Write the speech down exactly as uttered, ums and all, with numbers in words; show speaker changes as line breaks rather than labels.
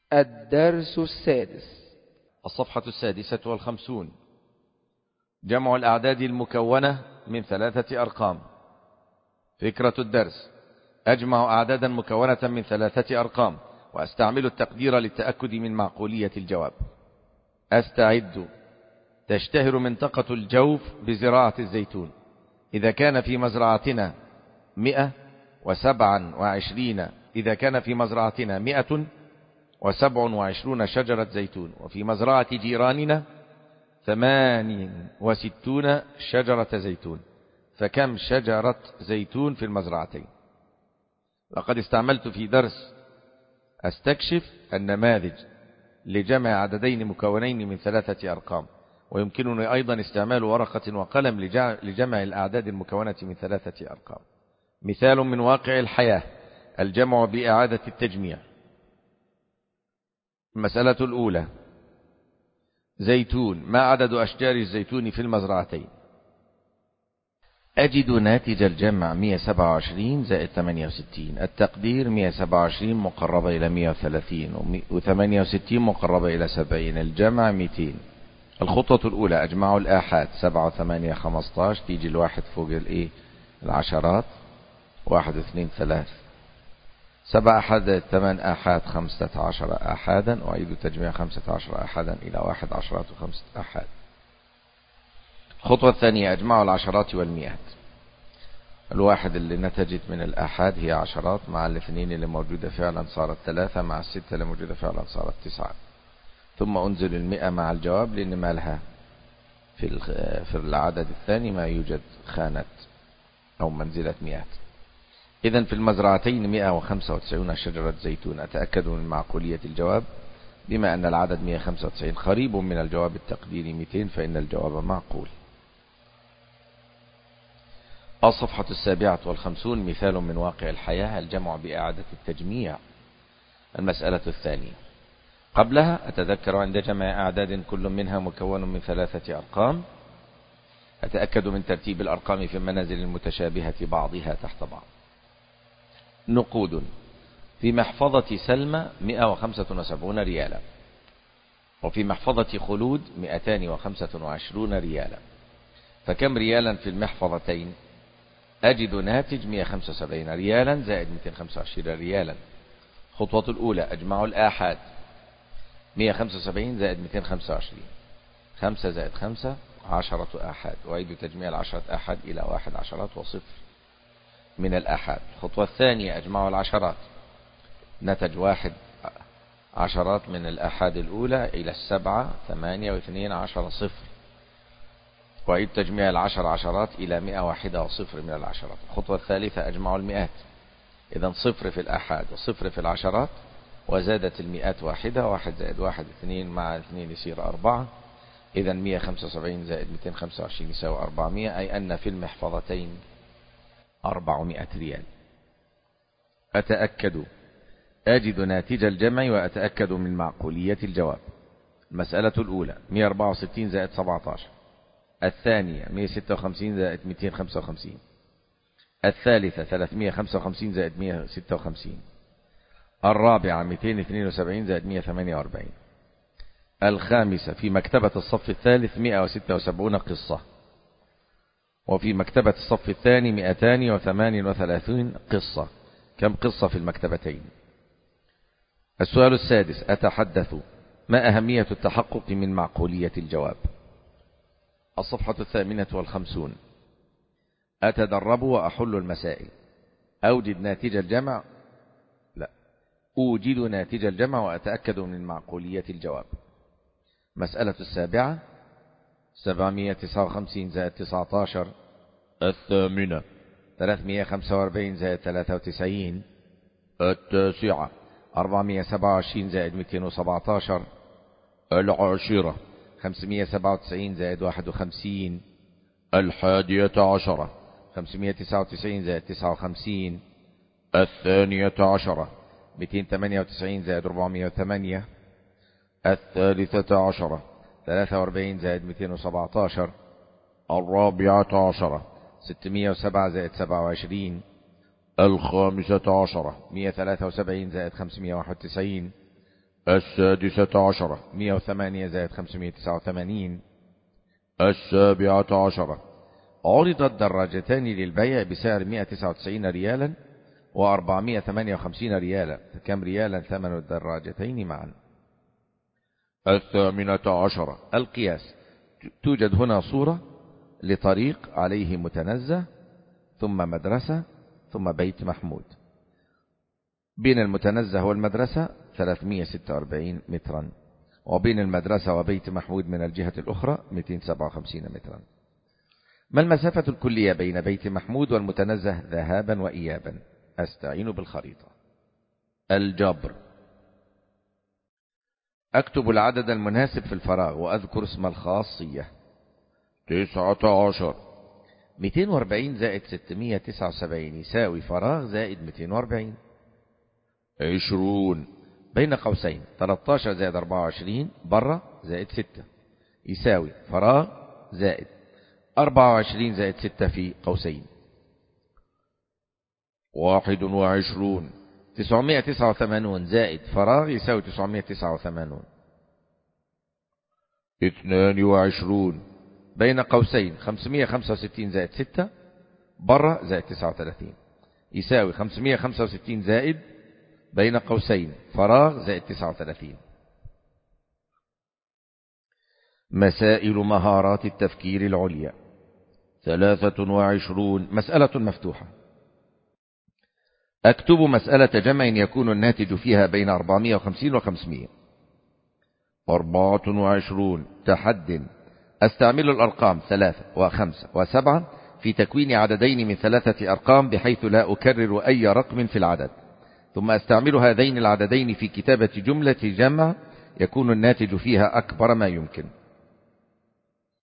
الدرس السادس.
الصفحة السادسة والخمسون. جمع الأعداد المكونة من ثلاثة أرقام. فكرة الدرس: أجمع أعدادا مكونة من ثلاثة أرقام وأستعمل التقدير للتأكد من معقولية الجواب. أستعد: تشتهر منطقة الجوف بزراعة الزيتون. إذا كان في مزرعتنا مئة وسبعا وعشرين إذا كان في مزرعتنا مئة وسبع وعشرون شجرة زيتون، وفي مزرعة جيراننا ثمان وستون شجرة زيتون، فكم شجرة زيتون في المزرعتين؟ لقد استعملت في درس أستكشف النماذج لجمع عددين مكونين من ثلاثة أرقام، ويمكنني أيضا استعمال ورقة وقلم لجمع الأعداد المكونة من ثلاثة أرقام. مثال من واقع الحياة: الجمع بإعادة التجميع. المسألة الأولى: زيتون، ما عدد أشجار الزيتون في المزرعتين؟ أجد ناتج الجمع مئة وسبعة وعشرين زائد ثمانية وستين. التقدير مئة وسبعة وعشرين مقربة إلى مئة وثلاثين وثمانية وستين مقربة إلى سبعين. الجمع مئتين. الخطوة الأولى: أجمع الآحاد. سبعة وثمانية خمستاشر، تيجي الواحد فوق الإيه العشرات، واحد واثنين ثلاث. سبع أحد ثمان آحاد خمسة عشر آحادا، وأعيد تجميع خمسة عشر آحادا إلى واحد عشرات وخمسة آحاد. الخطوة الثانية: أجمع العشرات والمئات. الواحد اللي نتجت من الآحاد هي عشرات، مع الاثنين اللي موجودة فعلا صارت ثلاثة، مع الستة اللي موجودة فعلا صارت تسعة. ثم أنزل المئة مع الجواب، لأن ما لها في في العدد الثاني ما يوجد خانة أو منزلة مئات. إذن في المزرعتين مئة وخمسة وتسعين شجرة زيتون. أتأكد من معقولية الجواب بما أن العدد مئة وخمسة وتسعين قريب من الجواب التقديري مئتين، فإن الجواب معقول. الصفحة السابعة والخمسون. مثال من واقع الحياة: الجمع بإعادة التجميع. المسألة الثانية. قبلها أتذكر عند جمع أعداد كل منها مكون من ثلاثة أرقام، أتأكد من ترتيب الأرقام في المنازل المتشابهة بعضها تحت بعض. نقود: في محفظة سلمى مئة وخمسة وسبعين ريالا، وفي محفظة خلود مئتان وخمسة وعشرون ريالا، فكم ريالا في المحفظتين؟ أجد ناتج مئة وخمسة وسبعين ريالا زائد مئتين وخمسة وعشرين ريالا. خطوة الأولى: أجمع الآحاد. مئة وخمسة وسبعين زائد مئتين وخمسة وعشرين، خمسة زائد خمسة عشرة آحاد، وأعيد تجميع العشرة آحاد إلى واحد عشرات وصفر من الآحاد. الخطوة الثانية: أجمع العشرات. نتج واحد عشرات من الآحاد الأولى إلى السبعة ثمانية واثنين عشر صفر، وأعيد تجميع العشر عشرات إلى مئة واحدة وصفر من العشرات. الخطوة الثالثة: أجمع المئات. إذن صفر في الآحاد وصفر في العشرات، وزادت المئات واحدة، واحد زائد واحد اثنين، مع اثنين يصير أربعة. إذن مئة وخمسة وسبعين زائد مئتين وخمسة وعشرين يساوي أربعمئة، أي أن في المحفظتين أربعمئة ريال. أتأكد: أجد ناتج الجمع وأتأكد من معقولية الجواب. المسألة الأولى: مئة وأربعة وستين زائد سبعة عشر. الثانية: مئة وستة وخمسين زائد مئتين وخمسة وخمسين. الثالثة: ثلاثمئة وخمسة وخمسين زائد مئة وستة وخمسين. الرابعة: مئتين واثنين وسبعين زائد مئة وثمانية وأربعين. الخامسة: في مكتبة الصف الثالث مئة وستة وسبعين قصة، وفي مكتبة الصف الثاني مئتان وثمان وثلاثين قصة. كم قصة في المكتبتين؟ السؤال السادس: أتحدث: ما أهمية التحقق من معقولية الجواب؟ الصفحة الثامنة والخمسون. أتدرب وأحل المسائل. أوجد ناتج الجمع لا أوجد ناتج الجمع وأتأكد من معقولية الجواب. مسألة السابعة: سبعمئة وتسعة وخمسين زائد تسعة عشر. الثامنة: ثلاثمئة وخمسة وأربعين زائد ثلاثة وتسعين. التاسعة: أربعمئة وسبعة وعشرين زائد مئتين وسبعة عشر. العاشرة: خمسمئة وسبعة وتسعين زائد واحد وخمسين. الحادية عشرة: خمسمئة وتسعة وتسعين زائد تسعة وخمسين. الثانية عشرة: مئتين وثمانية وتسعين زائد أربعمئة وثمانية. الثالثة عشرة: ثلاثة وأربعين زائد مئتين وسبعة عشر. الرابعة عشرة: ستمئة وسبعة زائد سبعة وعشرين. الخامسة عشرة: مئة وثلاثة وسبعين زائد خمسمئة وواحد وتسعين. السادسة عشرة مئة وثمانية زائد خمسمائة وتسعة وثمانين. السابعة عشرة عرضت دراجتان للبيع بسعر مئة وتسعة وتسعين ريالا وأربعمائة وثمانية وخمسين ريالا، فكم ريالا ثمن الدراجتين معا؟ الثامنة عشرة القياس. توجد هنا صورة لطريق عليه متنزه ثم مدرسة ثم بيت محمود. بين المتنزه والمدرسة ثلاثمائة وستة وأربعين مترا، وبين المدرسة وبيت محمود من الجهة الأخرى مئتين وسبعة وخمسين مترا. ما المسافة الكلية بين بيت محمود والمتنزه ذهابا وإيابا؟ أستعين بالخريطة. الجبر. أكتب العدد المناسب في الفراغ وأذكر اسم الخاصية. تسعة عشر مئتين وأربعين زائد ستمائة وتسعة وسبعين يساوي فراغ زائد مئتين وأربعين. عشرون بين قوسين ثلاثة عشر زائد أربعة وعشرين برا زائد ستة يساوي فراغ زائد أربعة وعشرين زائد ستة في قوسين. واحد وعشرون تسعمائة وتسعة وثمانون زائد فراغ يساوي تسعمائة وتسعة وثمانون. اثنان وعشرون بين قوسين خمسمائة وخمسة وستين زائد ستة برا زائد تسعة وثلاثين يساوي خمسمائة وخمسة وستين زائد بين قوسين فراغ زائد تسعة وثلاثين. مسائل مهارات التفكير العليا. ثلاثة وعشرون مسألة مفتوحة. أكتب مسألة جمع يكون الناتج فيها بين أربعمائة وخمسين وخمسمائة. أربعة وعشرون تحد. أستعمل الأرقام ثلاثة وخمسة وسبعة في تكوين عددين من ثلاثة أرقام بحيث لا أكرر أي رقم في العدد، ثم أستعمل هذين العددين في كتابة جملة جمع يكون الناتج فيها أكبر ما يمكن.